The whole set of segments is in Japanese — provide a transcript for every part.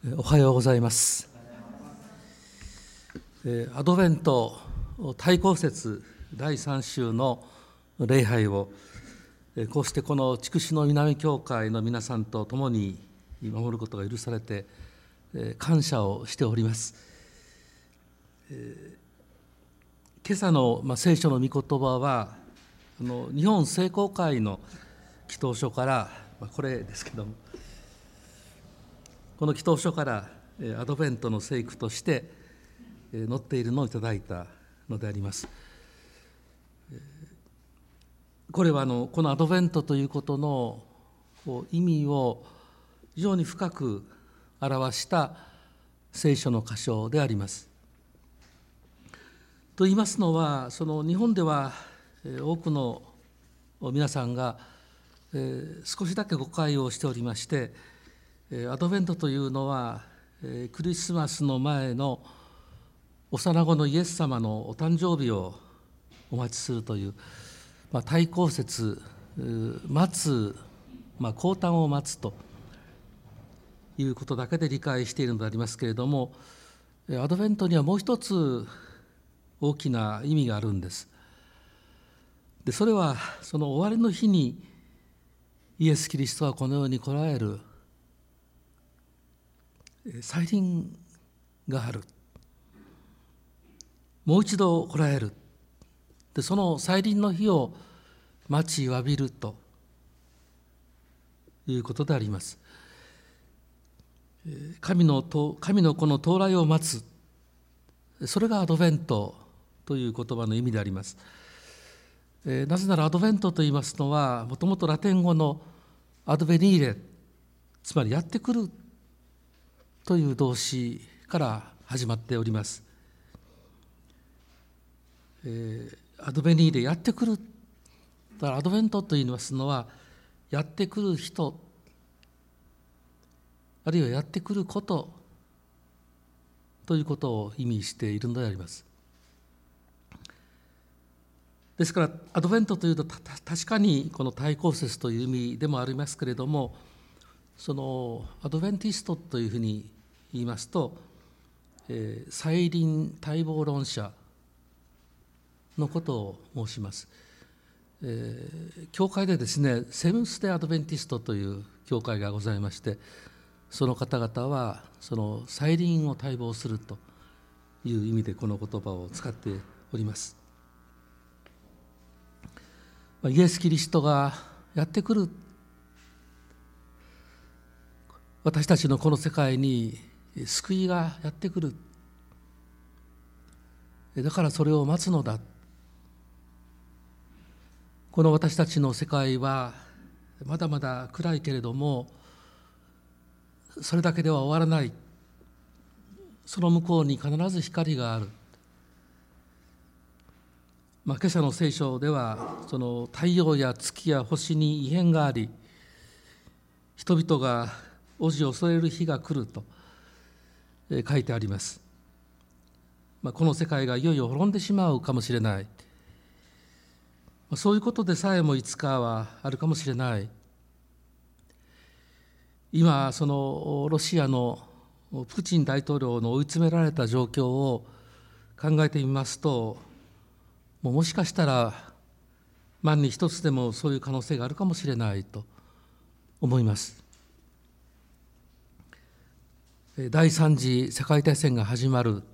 おはようございます。アドベント対抗節第3週の礼拝をこうしてこの筑紫の南教会の皆さんと共に守ることが許されて感謝をしております。今朝の聖書の御言葉は日本聖公会の祈祷書からこれですけども、この祈祷書からアドベントの聖句として載っているのをいただいたのであります。これはこのアドベントということの意味を非常に深く表した聖書の箇所であります。と言いますのは、その日本では多くの皆さんが少しだけ誤解をしておりまして、アドベントというのはクリスマスの前の幼子のイエス様のお誕生日をお待ちするという、対抗節、待つ、降誕を待つということだけで理解しているのでありますけれども、アドベントにはもう一つ大きな意味があるんです。でそれはその終わりの日にイエス・キリストはこの世に来られる再臨がある。もう一度来られる。でその再臨の日を待ちわびるということであります。神の子の到来を待つ、それがアドベントという言葉の意味であります。なぜならアドベントといいますのは、もともとラテン語のアドベニーレ、つまりやってくるという動詞から始まっております。アドベニーレ、やってくる。だからアドベントといいますのは、やってくる人、あるいはやってくることということを意味しているのであります。ですからアドベントというと確かにこの対抗節という意味でもありますけれども、そのアドベンティストというふうに言いますと、再臨待望論者のことを申します。教会でですね、セブンス・デイ・アドベンティストという教会がございまして、その方々はその再臨を待望するという意味でこの言葉を使っております。イエス・キリストがやってくる、私たちのこの世界に救いがやってくる、だからそれを待つのだ。この私たちの世界はまだまだ暗いけれども、それだけでは終わらない。その向こうに必ず光がある。今朝の聖書では、その太陽や月や星に異変があり、人々がおじを恐れる日が来ると書いてあります。この世界がいよいよ滅んでしまうかもしれない。そういうことでさえもいつかはあるかもしれない。今そのロシアのプーチン大統領の追い詰められた状況を考えてみますと、もしかしたら万に一つでもそういう可能性があるかもしれないと思います。第三次世界大戦が始まる。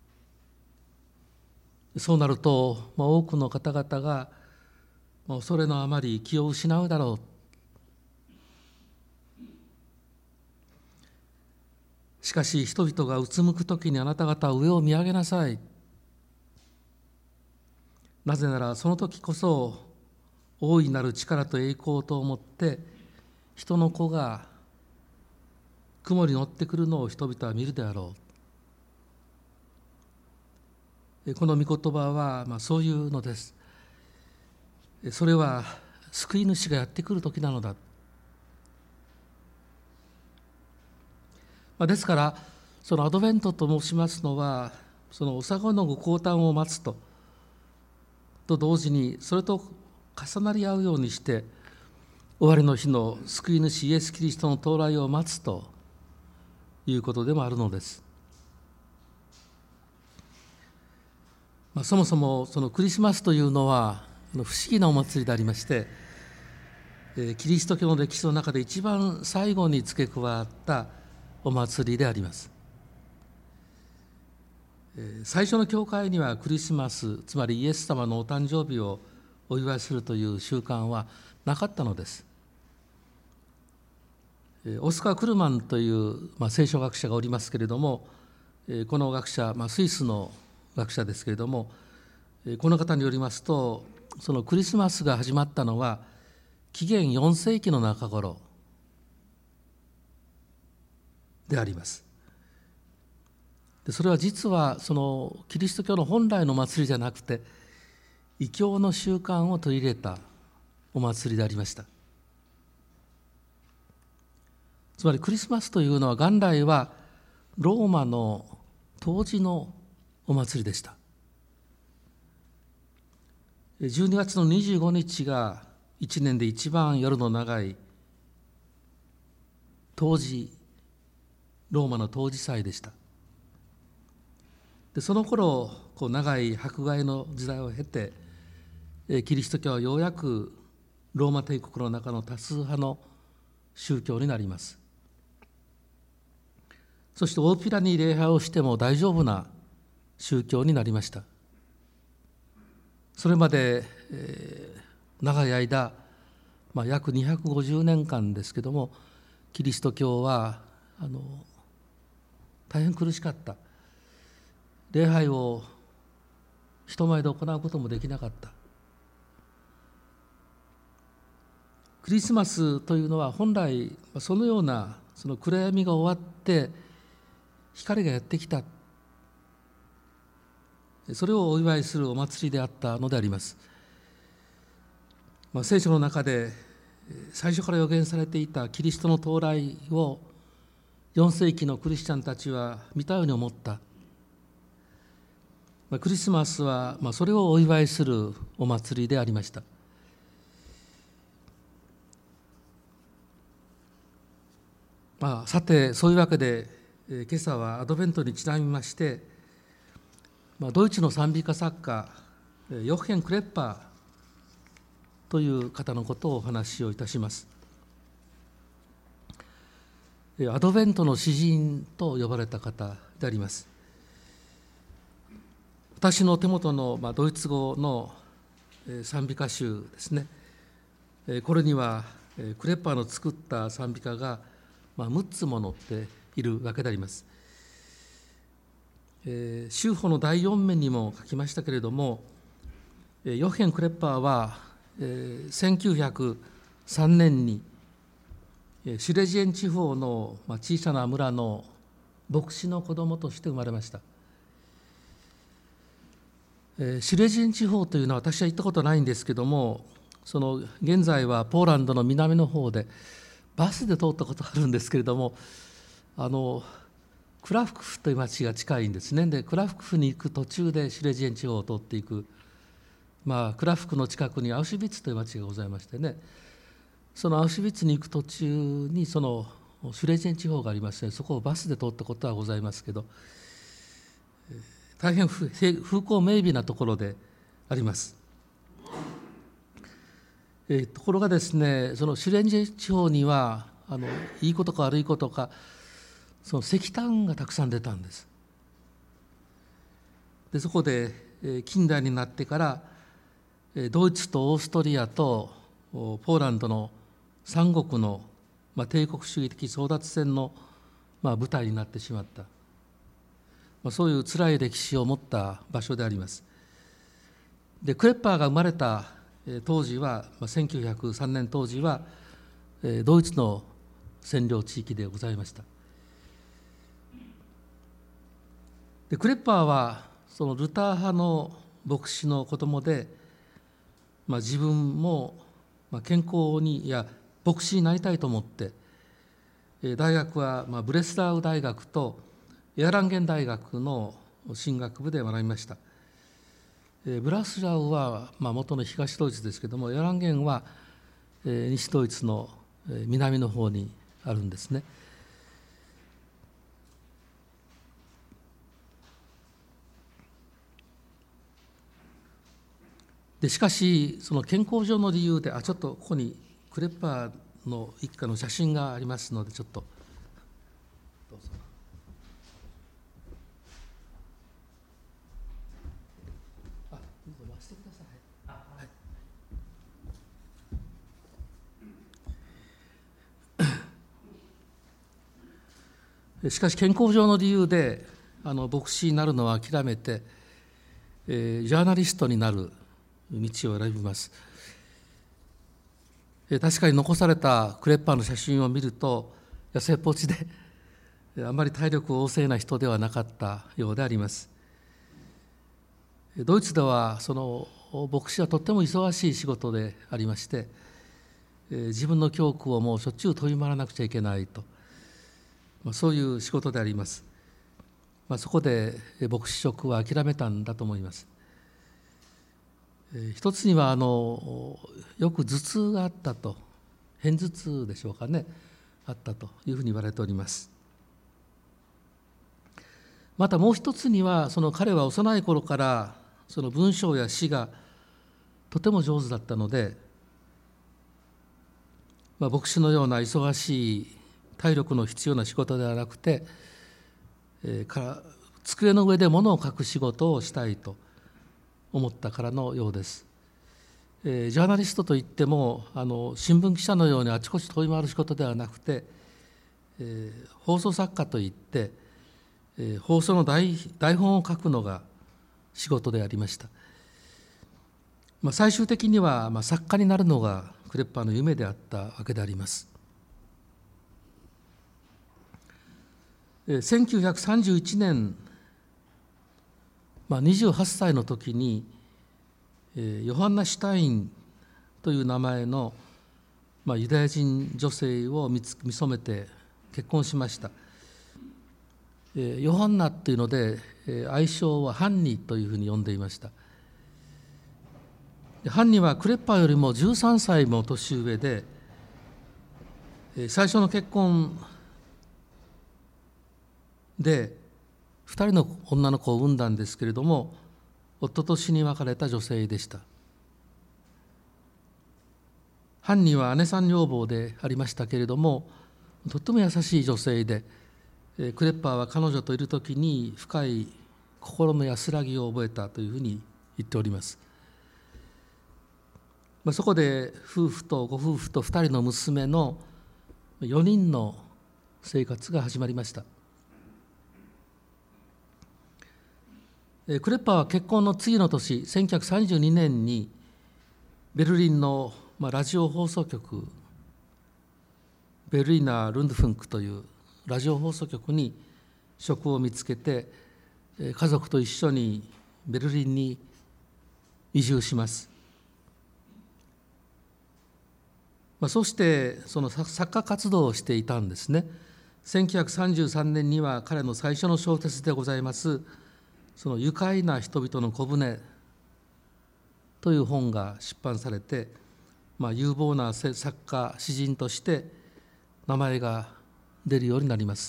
そうなると、多くの方々が恐れのあまり気を失うだろう。しかし人々がうつむくときに、あなた方は上を見上げなさい。なぜならその時こそ大いなる力と栄光と思って人の子が雲に乗ってくるのを人々は見るであろう。この御言葉はそういうのです。それは救い主がやってくる時なのだ。ですからそのアドベントと申しますのは、そのおさごのご降誕を待つと同時に、それと重なり合うようにして終わりの日の救い主イエス・キリストの到来を待つということでもあるのです。そもそもそのクリスマスというのは不思議なお祭りでありまして、キリスト教の歴史の中で一番最後に付け加わったお祭りであります。最初の教会にはクリスマス、つまりイエス様のお誕生日をお祝いするという習慣はなかったのです。オスカー・クルマンという聖書学者がおりますけれども、この学者、スイスの学者ですけれども、この方によりますと、そのクリスマスが始まったのは紀元4世紀の中頃であります。それは実はそのキリスト教の本来の祭りじゃなくて、異教の習慣を取り入れたお祭りでありました。つまりクリスマスというのは元来はローマの冬至のお祭りでした。12月の25日が1年で一番夜の長い冬至、ローマの冬至祭でした。でその頃長い迫害の時代を経て、キリスト教はようやくローマ帝国の中の多数派の宗教になります。そして大っぴらに礼拝をしても大丈夫な宗教になりました。それまで、長い間、約250年間ですけども、キリスト教は大変苦しかった。礼拝を人前で行うこともできなかった。クリスマスというのは本来そのようなその暗闇が終わって光がやってきた、それをお祝いするお祭りであったのであります。聖書の中で最初から予言されていたキリストの到来を4世紀のクリスチャンたちは見たように思った。クリスマスはそれをお祝いするお祭りでありました。さてそういうわけで今朝はアドベントにちなみまして、ドイツの賛美歌作家ヨッヘン・クレッパーという方のことをお話をいたします。アドベントの詩人と呼ばれた方であります。私の手元のドイツ語の賛美歌集ですね、これにはクレッパーの作った賛美歌が6つも載っているわけであります。修法の第4面にも書きましたけれども、ヨッヘン・クレッパーは1903年にシュレジエン地方の小さな村の牧師の子供として生まれました。シュレジエン地方というのは私は行ったことないんですけども、その現在はポーランドの南の方でバスで通ったことがあるんですけれども、クラクフという町が近いんですね。でクラクフに行く途中でシュレジエン地方を通っていく、クラクフの近くにアウシュビッツという町がございましてね、そのアウシュビッツに行く途中にそのシュレジエン地方がありまして、そこをバスで通ったことはございますけど、大変風光明媚なところであります。ところがですね、そのシュレジエン地方にはいいことか悪いことか、その石炭がたくさん出たんです。でそこで近代になってからドイツとオーストリアとポーランドの三国の帝国主義的争奪戦の舞台になってしまった、そういう辛い歴史を持った場所であります。でクレッパーが生まれた当時は1903年当時はドイツの占領地域でございました。でクレッパーはそのルター派の牧師の子供で、自分も健康に牧師になりたいと思って、大学はブレスラウ大学とエアランゲン大学の神学部で学びました。ブラスラウは元の東ドイツですけれども、エアランゲンは西ドイツの南の方にあるんですね。 でしかし、その健康上の理由で、ちょっとここにクレッパーの一家の写真がありますので、ちょっとどうぞ。回してください。しかし健康上の理由で牧師になるのは諦めて、ジャーナリストになる道を選びます。確かに残されたクレッパーの写真を見ると痩せっぽちであまり体力旺盛な人ではなかったようであります。ドイツではその牧師はとっても忙しい仕事でありまして、自分の教区をもうしょっちゅう飛び回らなくちゃいけないと、そういう仕事であります。そこで牧師職は諦めたんだと思います。一つにはよく頭痛があったと、片頭痛でしょうかね、あったというふうに言われております。またもう一つには、その彼は幼い頃からその文章や詩がとても上手だったので、牧師のような忙しい体力の必要な仕事ではなくて、机の上で物を書く仕事をしたいと思ったからのようです。ジャーナリストといっても新聞記者のようにあちこち飛び回る仕事ではなくて、放送作家といって、放送の台本を書くのが仕事でありました。最終的には作家になるのがクレッパーの夢であったわけであります。1931年、28歳の時にヨハンナ・シュタインという名前のユダヤ人女性を見初めて結婚しました。ヨハンナというので愛称はハンニというふうに呼んでいました。ハンニはクレッパーよりも13歳も年上で、最初の結婚で2人の女の子を産んだんですけれども、夫と死に別れた女性でした。ハンニは姉さん女房でありましたけれども、とっても優しい女性で、クレッパーは彼女といるときに深い心の安らぎを覚えたというふうに言っております。そこでご夫婦と2人の娘の4人の生活が始まりました。クレッパーは結婚の次の年、1932年にベルリンのラジオ放送局、ベルリナー・ルンドフンクというラジオ放送局に職を見つけて、家族と一緒にベルリンに移住します。そしてその作家活動をしていたんですね。1933年には彼の最初の小説でございますその愉快な人々の小舟という本が出版されて、有望な作家詩人として名前が出るようになります。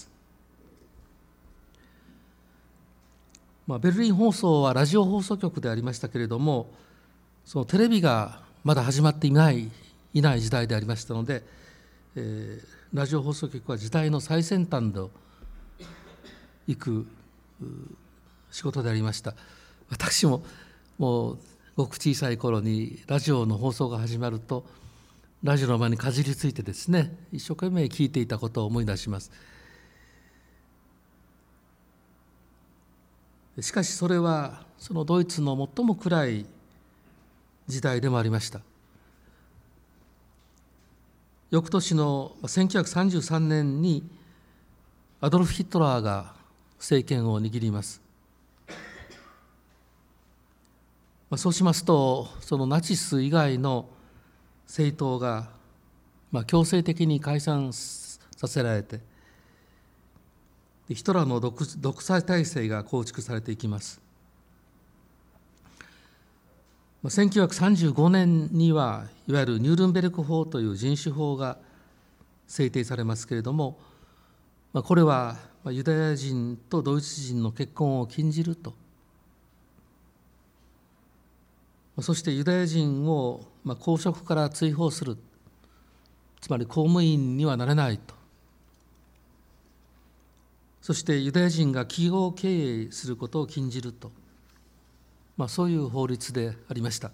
ベルリン放送はラジオ放送局でありましたけれども、そのテレビがまだ始まっていない時代でありましたので、ラジオ放送局は時代の最先端で行く仕事でありました。私ももうごく小さい頃にラジオの放送が始まるとラジオの前にかじりついてですね、一生懸命聞いていたことを思い出します。しかしそれはそのドイツの最も暗い時代でもありました。翌年の1933年にアドルフ・ヒトラーが政権を握ります。そうしますと、そのナチス以外の政党が強制的に解散させられて、ヒトラーの独裁体制が構築されていきます。1935年にはいわゆるニュールンベルク法という人種法が制定されますけれども、これはユダヤ人とドイツ人の結婚を禁じると、 そしてユダヤ人を公職から追放する、つまり公務員にはなれないと。そしてユダヤ人が企業経営することを禁じると、そういう法律でありました。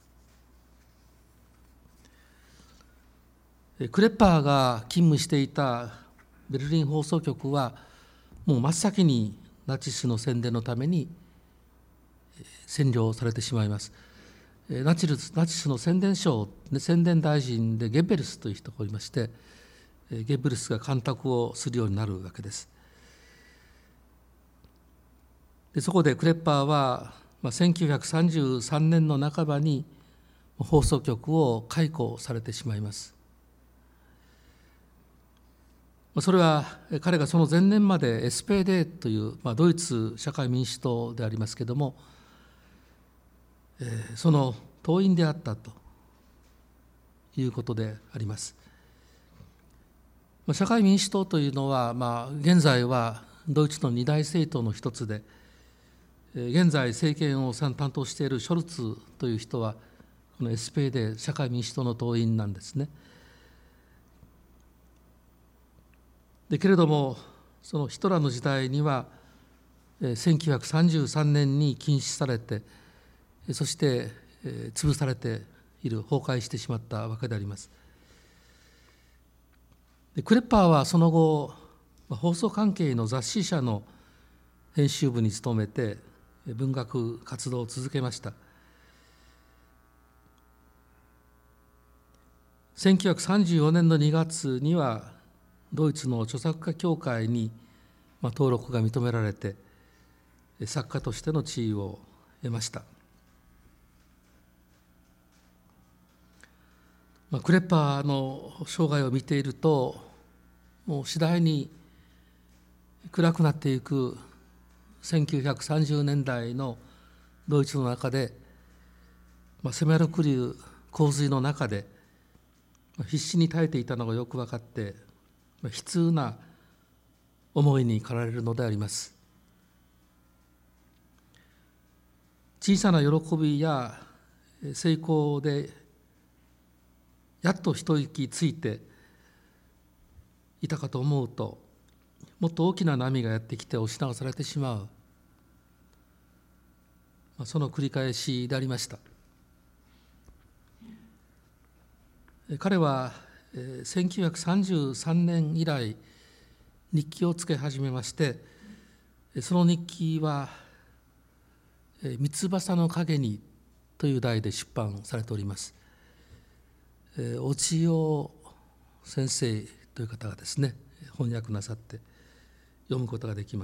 クレッパーが勤務していたベルリン放送局は、もう真っ先にナチスの宣伝のために占領されてしまいます。ナチスの宣伝大臣でゲッベルスという人がおりまして、ゲッベルスが干拓をするようになるわけです。でそこでクレッパーは、1933年の半ばに放送局を解雇されてしまいます。それは彼がその前年まで SPD という、ドイツ社会民主党でありますけれども、その党員であったということであります。社会民主党というのは、現在はドイツの二大政党の一つで、現在政権を担当しているショルツという人はこの SPD 社会民主党の党員なんですね。けれどもそのヒトラーの時代には1933年に禁止されて、そして潰されている、崩壊してしまったわけであります。クレッパーはその後放送関係の雑誌社の編集部に勤めて文学活動を続けました。1934年の2月にはドイツの著作家協会に登録が認められて作家としての地位を得ました。クレッパーの生涯を見ていると、もう次第に暗くなっていく1930年代のドイツの中で、迫り来る洪水の中で必死に耐えていたのがよく分かって、悲痛な思いに駆られるのであります。小さな喜びや成功でやっと一息ついていたかと思うと、もっと大きな波がやってきて押し流されてしまう、その繰り返しでありました。彼は1933年以来日記をつけ始めまして、その日記は三翼の影にという題で出版されております。おちよ先生という方がですね、翻訳なさって読むことができます。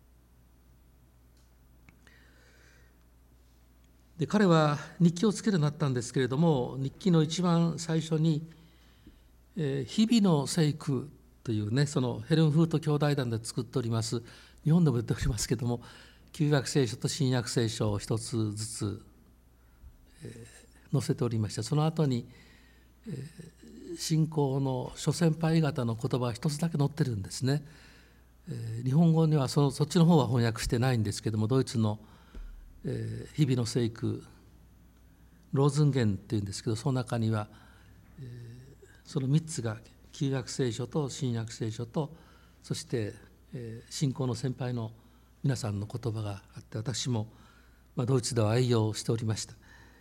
で彼は日記をつけるようになったんですけれども、日記の一番最初に日々の聖句というね、そのヘルンフート兄弟団で作っております、日本でも売っておりますけれども、旧約聖書と新約聖書を一つずつ載せておりまして、その後に信仰の諸先輩方の言葉が一つだけ載ってるんですね。日本語にはそっちの方は翻訳してないんですけども、ドイツの日々の聖句ローズンゲンっていうんですけど、その中にはその3つが旧約聖書と新約聖書と、そして信仰の先輩の皆さんの言葉があって、私もドイツでは愛用しておりました。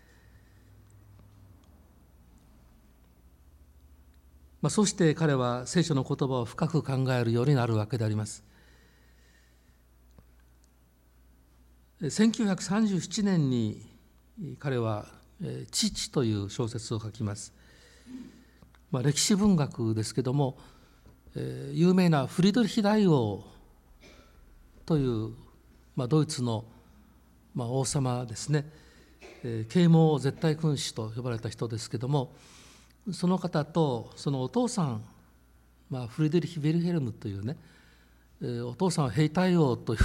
そして彼は聖書の言葉を深く考えるようになるわけであります。1937年に彼は「父」という小説を書きます。歴史文学ですけども、有名なフリードリヒ大王というドイツの王様ですね、啓蒙絶対君主と呼ばれた人ですけども、その方とそのお父さん、フリードリヒ・ヴィルヘルムというね、お父さんは兵隊王という、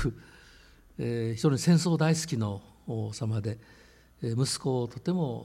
非常に戦争大好きの王様で、息子をとても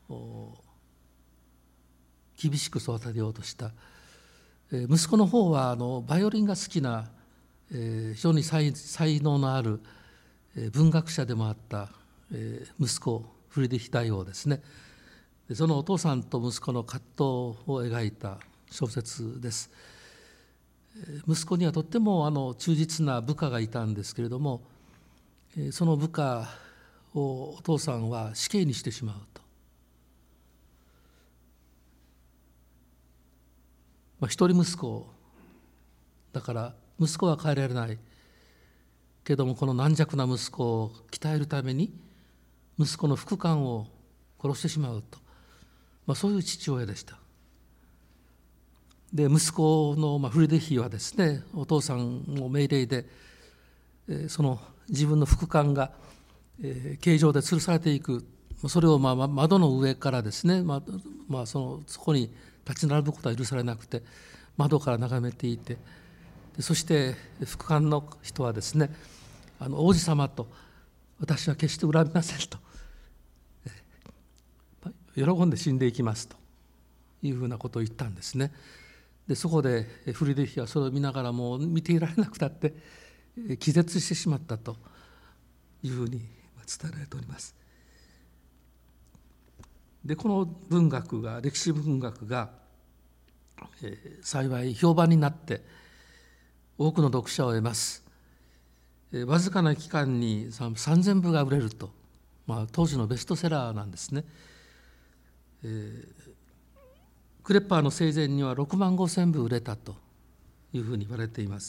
厳しく育てようとした。息子の方はバイオリンが好きな、非常に才能のある文学者でもあった息子フリーデヒ大王ですね。そのお父さんと息子の葛藤を描いた小説です。息子にはとっても忠実な部下がいたんですけれども、その部下をお父さんは死刑にしてしまうと。一人息子だから息子は変えられないけども、この軟弱な息子を鍛えるために息子の副官を殺してしまうと、そういう父親でした。で息子のフリデヒはですね、お父さんの命令でその自分の副官が刑場で吊るされていく、それを窓の上からですね、そこに立ち並ぶことは許されなくて窓から眺めていて、そして副官の人はですね、王子様と私は決して恨みませんと、喜んで死んでいきますというふうなことを言ったんですね。でそこでフリデヒはそれを見ながらもう見ていられなくなって気絶してしまったというふうに伝えられております。でこの文学が、歴史文学が幸い評判になって多くの読者を得ます。わずかな期間に3000部が売れると、当時のベストセラーなんですね。クレッパーの生前には6万5,000部売れたというふうに言われています。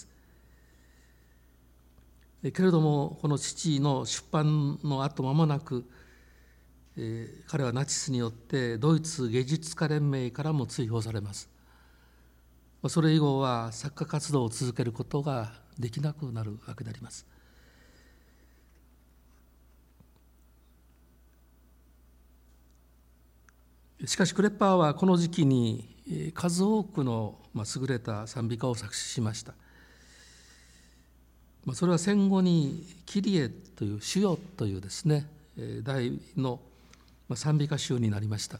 けれどもこの父の出版の後間もなく、彼はナチスによってドイツ芸術家連盟からも追放されます。それ以後は作家活動を続けることができなくなるわけであります。しかしクレッパーはこの時期に数多くの優れた賛美歌を作詞しました。それは戦後にキリエという主よというですね題の賛美歌集になりました。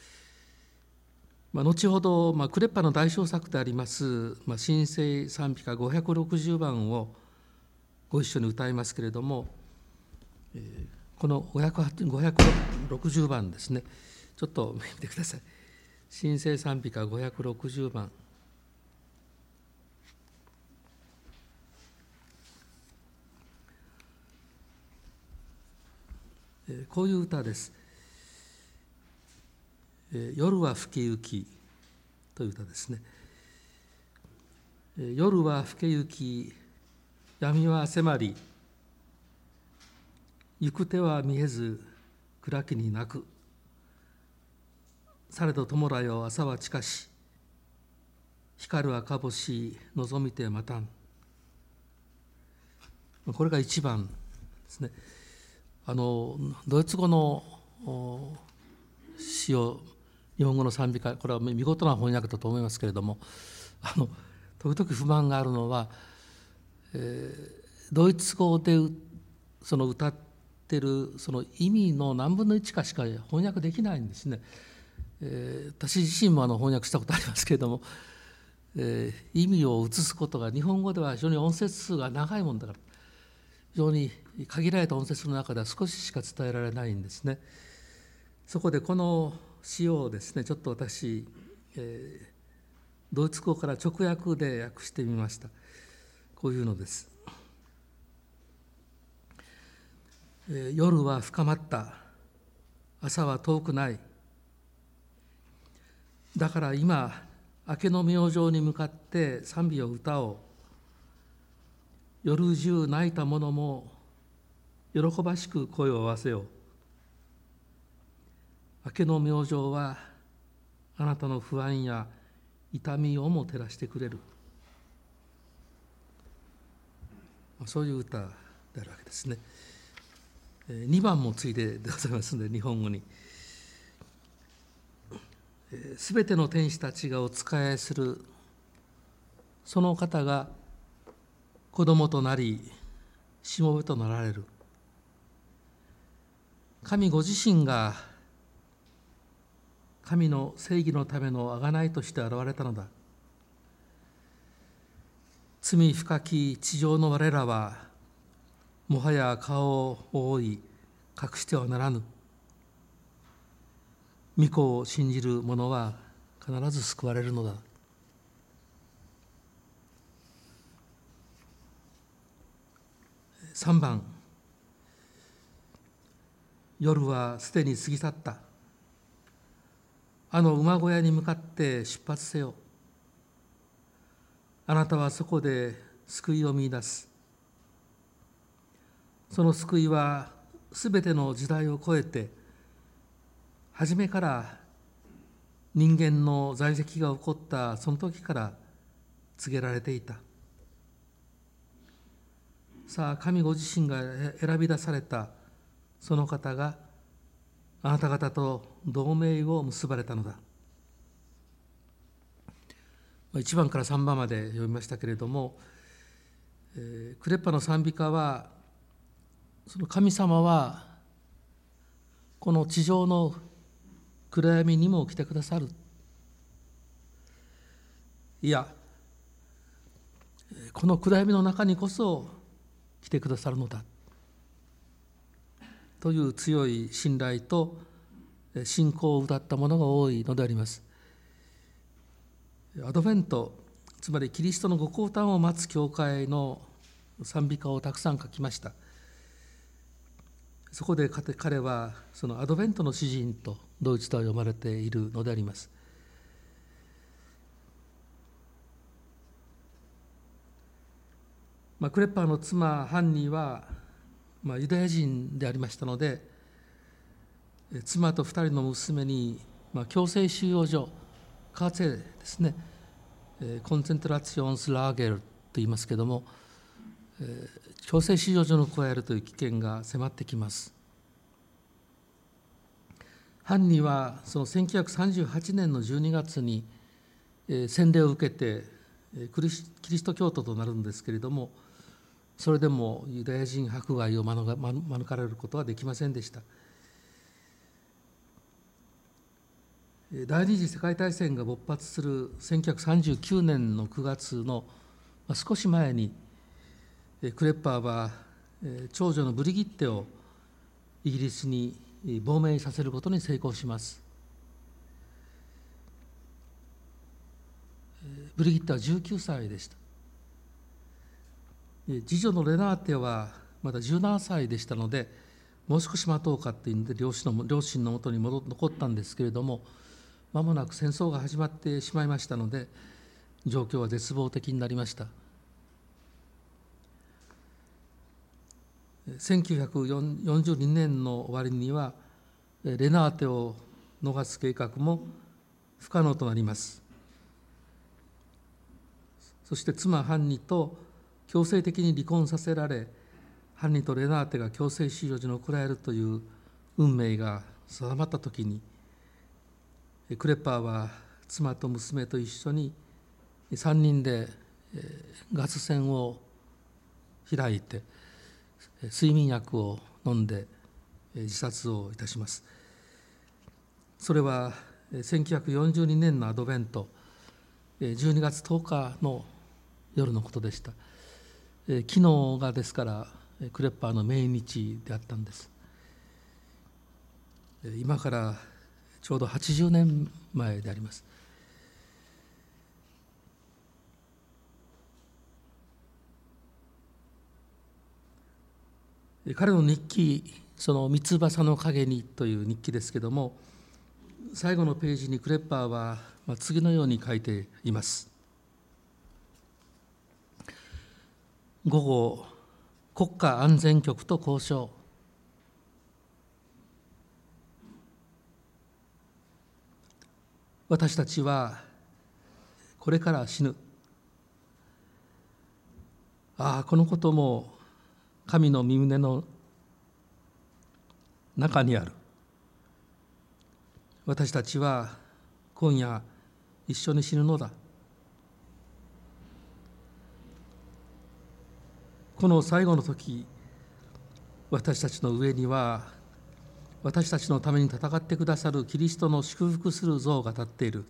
後ほどクレッパーの代表作であります新聖賛美歌560番をご一緒に歌いますけれども、この560番ですね、ちょっと見てください。新聖賛美歌560番。こういう歌です。夜は更けゆきという歌ですね。夜は更けゆき、闇は迫り、行く手は見えず暗きに泣く。されど弔いよ朝は近し、光る赤星望みて待たん。これが1番ですね。ドイツ語の詩を日本語の賛美歌、これは見事な翻訳だと思いますけれども、時々不満があるのは、ドイツ語でその歌ってるその意味の何分の1かしか翻訳できないんですね。私自身も翻訳したことありますけれども、意味を移すことが日本語では非常に音節数が長いもんだから、非常に限られた音節の中では少ししか伝えられないんですね。そこでこの詩をですね、ちょっと私、ドイツ語から直訳で訳してみました。こういうのです。夜は深まった、朝は遠くない。だから今、明けの明星に向かって賛美を歌おう。夜中泣いた者も喜ばしく声を合わせよう。明けの明星はあなたの不安や痛みをも照らしてくれる。そういう歌であるわけですね。2番もついででございますので、日本語に。すべての天使たちがお仕えするその方が子供となりしもべとなられる。神ご自身が神の正義のための贖いとして現れたのだ。罪深き地上の我らはもはや顔を覆い隠してはならぬ。 御子を信じる者は必ず救われるのだ。3番、夜はすでに過ぎ去った。あの馬小屋に向かって出発せよ。あなたはそこで救いを見出す。その救いはすべての時代を超えて、初めから人間の在籍が起こったその時から告げられていた。さあ、神ご自身が選び出されたその方があなた方と同盟を結ばれたのだ。1番から3番まで読みましたけれども、クレッパの賛美歌は、その神様はこの地上の暗闇にも来てくださる。いや、この暗闇の中にこそ来てくださるのだという強い信頼と信仰を歌ったものが多いのであります。アドベント、つまりキリストのご降誕を待つ教会の賛美歌をたくさん書きました。そこで彼はそのアドベントの詩人とドイツでは呼ばれているのであります。クレッパーの妻ハンニーは、ユダヤ人でありましたので、妻と2人の娘に、強制収容所、カーツェですね、コンセントラツィオンスラーゲルと言いますけれども、強制収容所に加えるという危険が迫ってきます。ハンニーはその1938年の12月に洗礼を受けてキリスト教徒となるんですけれども、それでもユダヤ人迫害を免れることはできませんでした。第二次世界大戦が勃発する1939年の9月の少し前に、クレッパーは長女のブリギッテをイギリスに亡命させることに成功します。ブリギッテは19歳でした。次女のレナーテはまだ17歳でしたので、もう少し待とうかというので両親のもとに残ったんですけれども、間もなく戦争が始まってしまいましたので、状況は絶望的になりました。1942年の終わりにはレナーテを逃す計画も不可能となります。そして妻ハンニと強制的に離婚させられ、ハンニとレナーテが強制収容所に送られるという運命が定まったときに、クレッパーは妻と娘と一緒に3人でガス栓を開いて睡眠薬を飲んで自殺をいたします。それは1942年のアドベント12月10日の夜のことでした。昨日がですからクレッパーの命日であったんです。今からちょうど80年前であります。彼の日記、その三翼の陰にという日記ですけれども、最後のページにクレッパーは次のように書いています。午後、国家安全局と交渉。私たちはこれから死ぬ。このことも神の御胸の中にある。私たちは今夜一緒に死ぬのだ。この最後の時、私たちの上には私たちのために戦ってくださるキリストの祝福する像が立っている。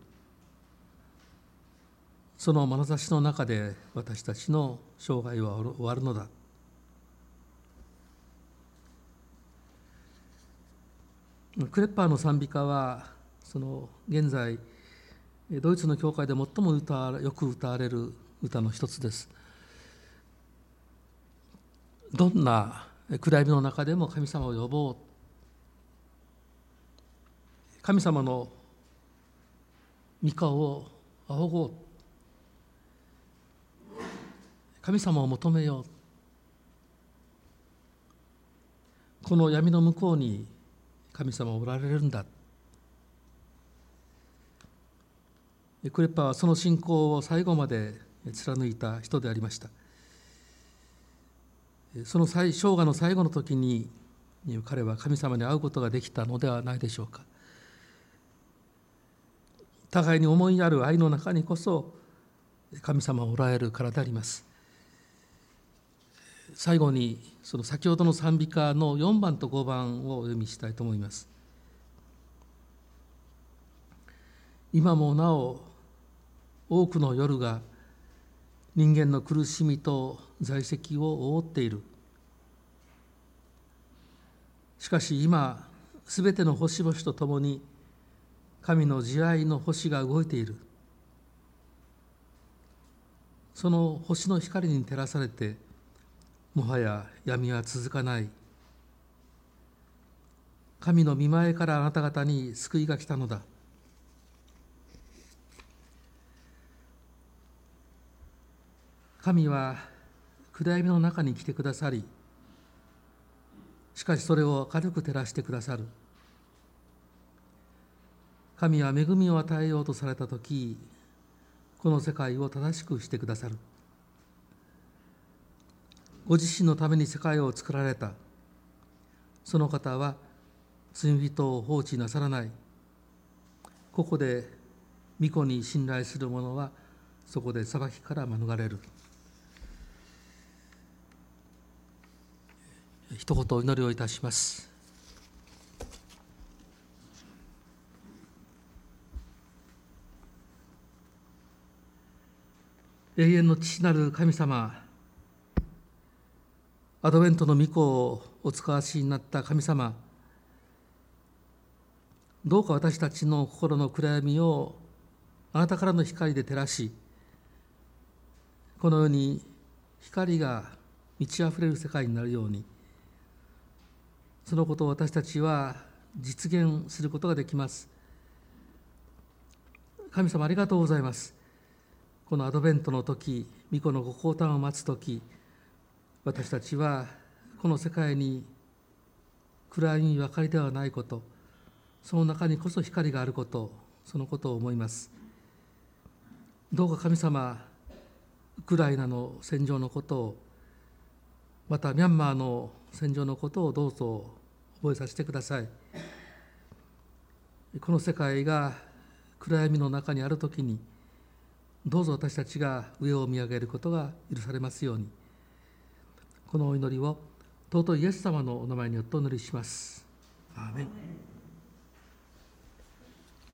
その眼差しの中で私たちの生涯は終わるのだ。クレッパーの賛美歌はその現在ドイツの教会で最もよく歌われる歌の一つです。どんな暗闇の中でも神様を呼ぼう、神様の御顔を仰ごう、神様を求めよう、この闇の向こうに神様はおられるんだ。クレッパはその信仰を最後まで貫いた人でありました。その生涯の最後の時に彼は神様に会うことができたのではないでしょうか。互いに思いやる愛の中にこそ神様はおられるからであります。最後にその先ほどの賛美歌の4番と5番をお読みしたいと思います。今もなお多くの夜が人間の苦しみと在籍を覆っている。しかし今すべての星々とともに神の慈愛の星が動いている。その星の光に照らされてもはや闇は続かない。神の御前からあなた方に救いが来たのだ。神は暗闇の中に来てくださり、しかしそれを明るく照らしてくださる。神は恵みを与えようとされたとき、この世界を正しくしてくださる。ご自身のために世界を作られた。その方は罪人を放置なさらない。ここで御子に信頼する者はそこで裁きから免れる。一言お祈りをいたします。永遠の父なる神様、アドベントの御子をお使わしになった神様、どうか私たちの心の暗闇をあなたからの光で照らし、このように光が満ち溢れる世界になるように、そのことを私たちは実現することができます。神様ありがとうございます。このアドベントの時、御子のご降誕を待つ時、私たちはこの世界に暗闇に明かりではないこと、その中にこそ光があること、そのことを思います。どうか神様、ウクライナの戦場のことを、またミャンマーの戦場のことをどうぞ覚えさせてください。この世界が暗闇の中にあるときに、どうぞ私たちが上を見上げることが許されますように。このお祈りを尊いイエス様のお名前によってお祈りします。アーメン。